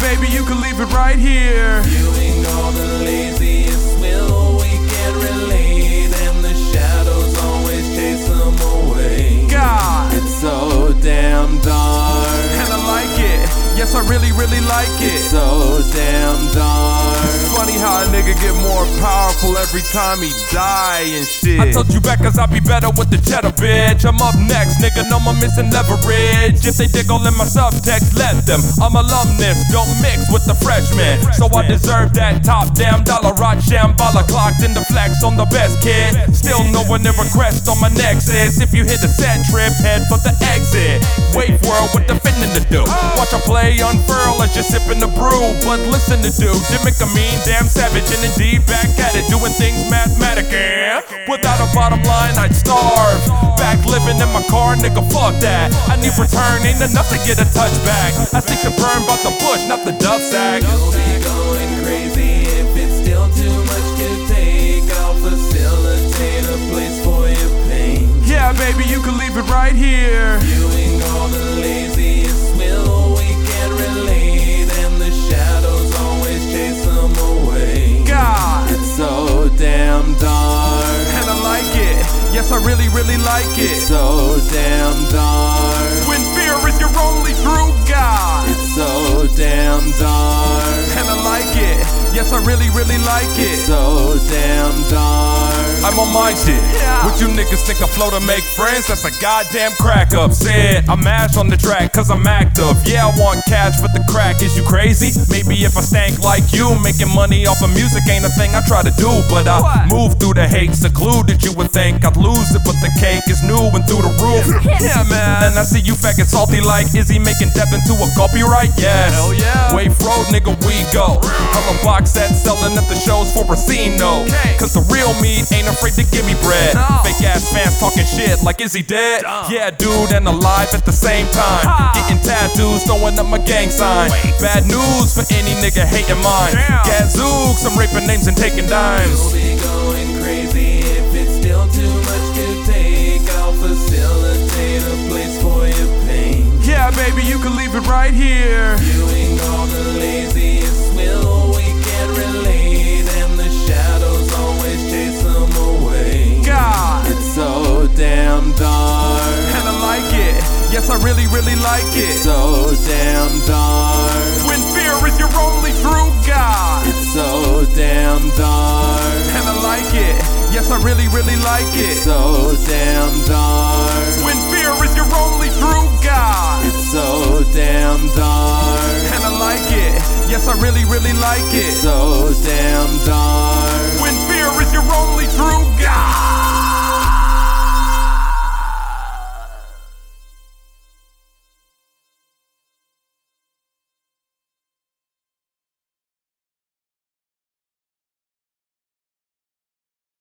baby, you can leave it right here. Viewing all the laziest will, we can relate, and the shadows always chase them away. God, it's so damn dark, and I like it. Yes, I really, really like it. It's so damn dark. It's funny how a nigga get more powerful every time he die and shit. I told you back cause I'll be better with the cheddar, bitch. I'm up next, nigga, no more missing leverage. If they dig all in my subtext, let them. I'm alumnus, don't mix with the freshmen. So I deserve that top damn dollar. Rot shambala, clocked in the flex on the best kid. Still no one ever crest on my nexus. If you hit the set trip, head for the exit. Wait world, what the fitting to do? Watch I play unfurl as you're sipping the brew. But listen to do, Dimmick a mean damn savage, and indeed back at it, doing things mathematically. Without a bottom line, I'd starve. Back living in my car, nigga, fuck that. I need return, ain't enough to get a touchback. I seek to burn by the bush, not the duff sack. You'll be going crazy if it's still too much to take. I'll facilitate a place for your pain. Yeah, baby, you can leave it right here. Viewing all the laziest will, we can relate, and the shadows always chase them away. God, it's so damn dark, and I like it. Yes, I really, really like it. it's so damn dark. When fear is your only true God. It's so damn dark, And I like it. Yes, I really, really like it. so damn dark. I'm on my shit. What you niggas think I flow to make friends? That's a goddamn crack up. Said I mash on the track cause I'm active. Yeah, I want cash for the crack. Is you crazy? Maybe if I stank like you, making money off of music ain't a thing I try to do. But I move through the hate, secluded. You would think I'd lose it, but the cake is new and through the roof. Yeah, man. And I see you faggot salty like, is he making death into a copyright? Yes. Hell yeah. Wave road, nigga, we go. Hella box sets selling at the shows for Racino. Cause the real meat ain't afraid to give me bread. No. Fake ass fans talking shit like, is he dead? Yeah, dude, and alive at the same time. Getting tattoos, throwing up my gang sign. Bad news for any nigga hating mine. Gadzooks, I'm raping names and taking dimes. You'll be going crazy if it's still too much to take. I'll facilitate a place for your pain. Yeah, baby, you can leave it right here. Viewing all the laziest will, we can relate, and the shadows always chase them away. God, it's so damn dark, and I like it. Yes, I really, really like it. it's so damn dark. When fear is your only true God. It's so damn dark, And I like it. Yes, I really, really like it. it's so damn dark. When fear is your only true God. It's so damn dark, And I like it. Yes, I really, really like it. so damn dark. When fear is your only true God.